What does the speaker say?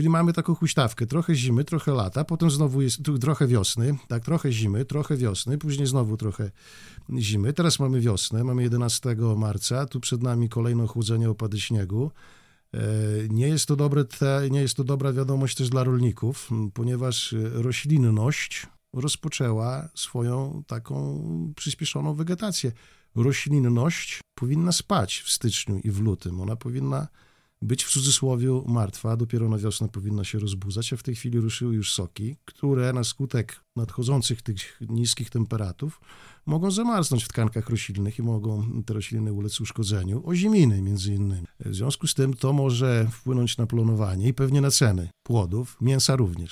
Czyli mamy taką huśtawkę, trochę zimy, trochę lata, potem znowu jest trochę wiosny, tak, trochę zimy, trochę wiosny, później znowu trochę zimy. Teraz mamy wiosnę, mamy 11 marca, tu przed nami kolejne ochłodzenie, opady śniegu. Nie jest to dobra wiadomość też dla rolników, ponieważ roślinność rozpoczęła swoją taką przyspieszoną wegetację. Roślinność powinna spać w styczniu i w lutym. Ona powinna być w cudzysłowie martwa, dopiero na wiosnę powinna się rozbudzać, a w tej chwili ruszyły już soki, które na skutek nadchodzących tych niskich temperatur mogą zamarznąć w tkankach roślinnych i mogą te rośliny ulec uszkodzeniu, oziminy między innymi. W związku z tym to może wpłynąć na planowanie i pewnie na ceny płodów, mięsa również.